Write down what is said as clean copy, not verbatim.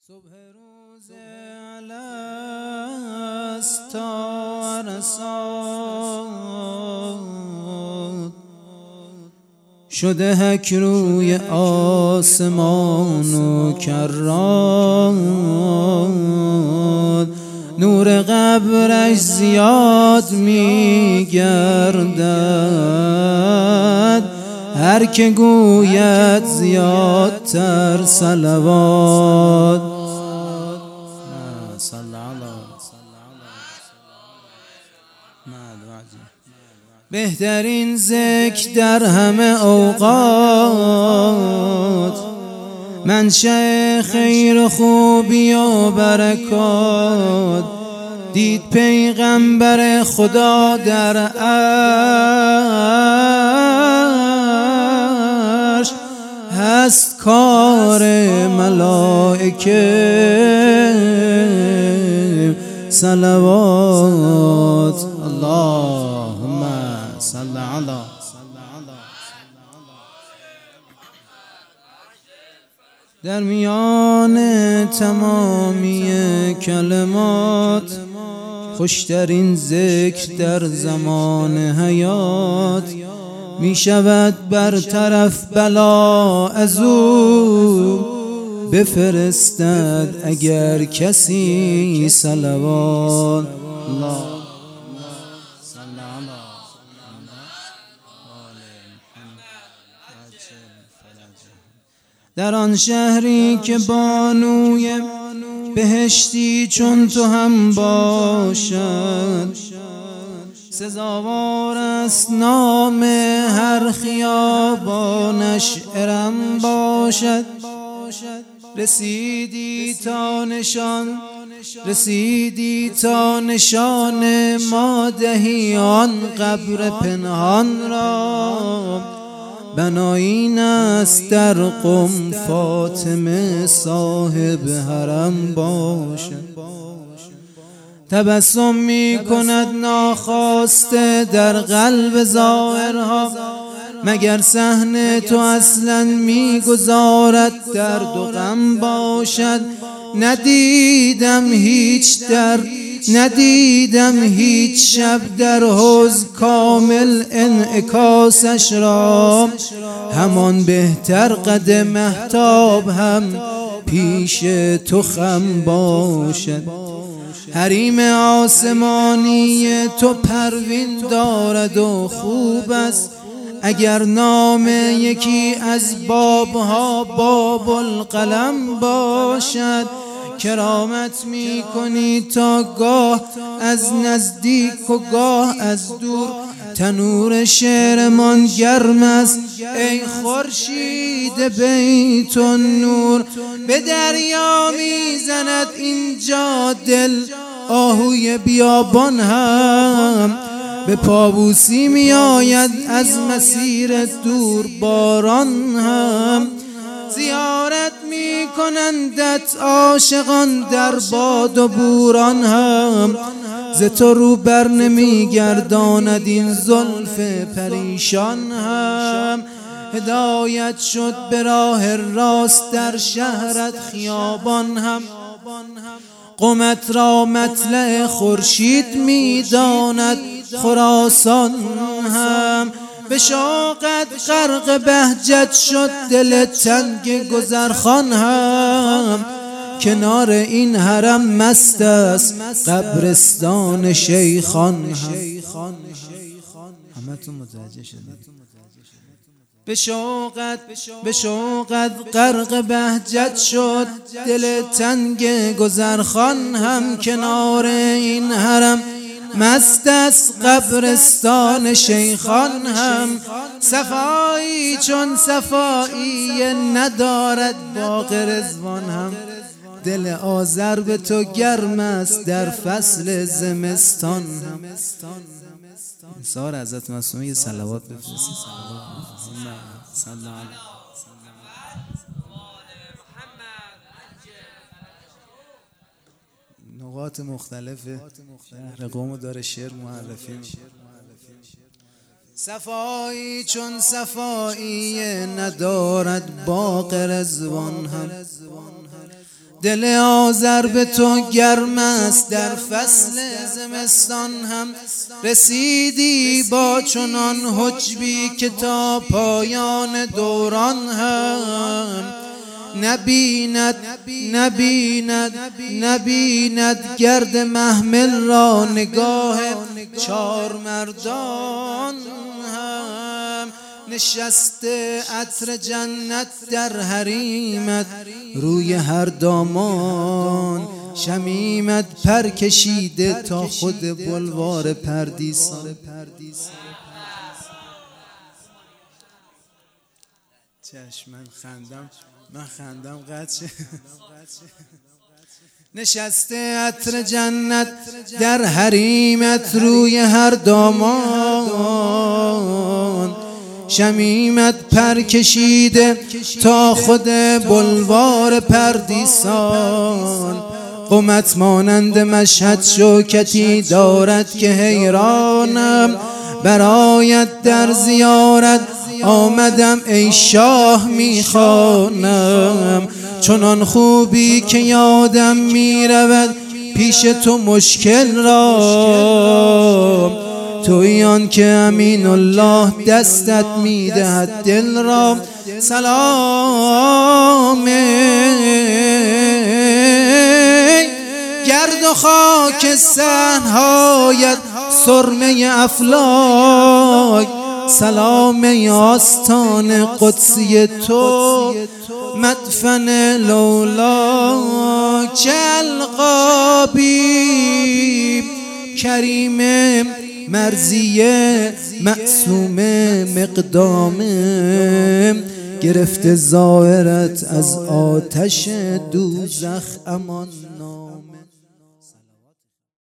صبح روز الست تا عرصات شده حک روی آسمان و کرات، نور قبرش زیاد می گردد، هر که گوید زیادتر صلوات. بهترین ذکر در همه اوقات، منشأ خیر خوبی و برکات، دید پیغمبر خدا در عرش، هست کار ملائکه صلوات. اللهم صل علی در میان تمامی کلمات، خوشترین ذکر در زمان حیات، می شود برطرف بلا از او، بفرستد اگر کسی صلوات. الله در آن شهری که بانوی بهشتی چون تو هم باشد، سزاوار است نام هر خیابانش ارم باشد. رسیدی تا نشان ما دهی آن قبر پنهان را، بناین است در قم فاطمه صاحب حرم باشد. تبسم می کند ناخواسته در قلب ظاهرها، مگر صحن تو اصلا می گذارد درد و غم باشد. ندیدم هیچ شب در حوض کامل انعکاسش را، همان بهتر قد مهتاب هم پیش تو خم باشد. حریم آسمانی تو پروین دارد و خوب است، اگر نام یکی از بابها باب القلم باشد. کرامت می کنی تا گاه از نزدیک و گاه از دور، تنور شعرمان گرم است ای خورشید بیت النور. به دریا می زند اینجا دل آهوی بیابان هم، به پابوسی می آید از مسیر دور باران هم. زیارت می کنندت عاشقان در باد و بوران هم، ز تو رو بر نمی گرداند این زلف پریشان هم. هدایت شد به راه راست در شهرت خیابان هم، قمت را مطلع خورشید می داند خراسان هم. به شوقت غرق بهجت شد دل تنگ گذرخان هم، کنار این حرم مست است قبرستان شیخان هم. همتون متوجه شدید؟ به شوقت غرق بهجت شد دل تنگ گذرخان هم، کنار این حرم مست است قبرستان شیخان هم. صفایی چون صفایی ندارد باغ رضوان هم، دل آذر به تو گرم است در فصل زمستان هم. سار حضرت معصومه صلوات بفرستید. نقاط مختلف شهر قم داره شعر معرفی می‌کنه. صفایی چون صفایی ندارد باغ رضوان هم، دل آذر به تو گرم است، در فصل زمستان هم رسیدی با چنان حجبی که تا پایان دوران هم نبیند گرد محمل را نگاه چار مردان هم. نشسته عطر جنت در حریمت، روی هر دامان شمیمت پر کشیده تا خود بلوار پردیسان. چشم من خندم قدشه. نشسته عطر جنت در حریمت، روی هر دامان شمیمت پر کشیده تا خود بلوار پردیسان. قامت مانند مشهد شوکتی دارد که حیرانم، برایت در زیارت آمدم ای شاه میخوانم. چنان خوبی که یادم میرود پیش تو مشکل را، تویی آن که امین الله دستت میدهد دل را. سلام گرد و خاک صحن‌هایت سرمه افلاک، سلام آستان قدسی تو مدفن لولاک. چه القابی کریم مرضیه معصوم مقدامه، گرفته ظاهرت از آتش دوزخ امان نامه.